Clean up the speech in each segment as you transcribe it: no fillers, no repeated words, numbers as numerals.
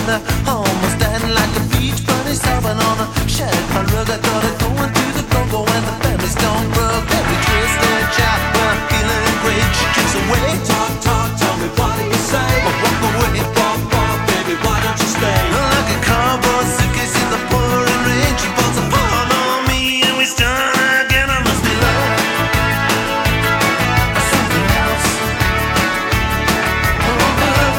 I almost died like a beach bunny sobbing on a shattered rug. I thought I'd go into the go-go and the family's don't rug. Every twisted child, but I'm feeling great. She kicks away. Talk, talk, tell me what do you say? But walk away. Walk, walk, baby, why don't you stay? Like a cardboard suitcase in the pouring rain, she falls apart on me and we start again. I must be love or something else. Oh, love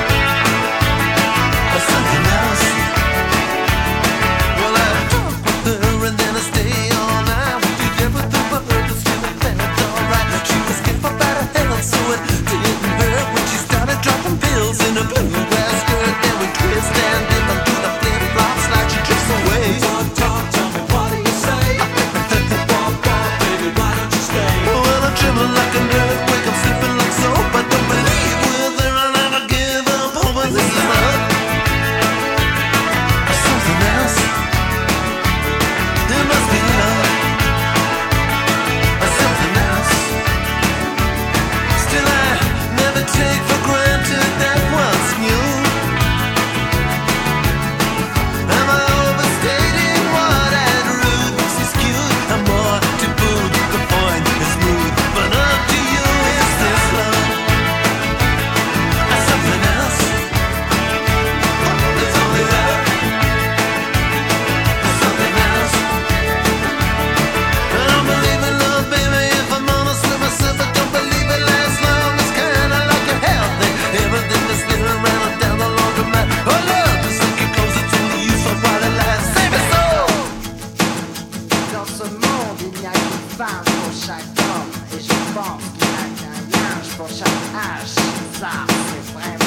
or something else. Well, I talk with her and then I stay all night. We did everything but her to feel that it's alright. She was scared for better health, so it didn't hurt when she started dropping pills in her bluegrass skirt. Then we twist and dip into the flip-flops like she drifts away. Talk, talk, tell me what do you say? Walk, walk, baby, why don't you stay? Well, I'm trembling like an earthquake, I'm slipping like soap. I don't believe with her, I'll never give up hope. But this is love or something else. There must be love or something else. Still, I never take for granted that what's new. Am I overstating what I'd rude? This is cute, I'm more to boot. The point is smooth, but up to you. Is this love or something else? It's only love or something else. I don't believe in love, baby, if I'm honest with myself. I don't believe it lasts long. It's kinda like a health thing. Everything that's still around and down the laundromat. Oh, love, just think it close, it's only you, so while it lasts. Save it so! Dans ce monde, il n'y a qu'une femme pour chaque homme. Et je pense qu'il n'y a qu'un linge pour chaque âge. Ça, c'est vraiment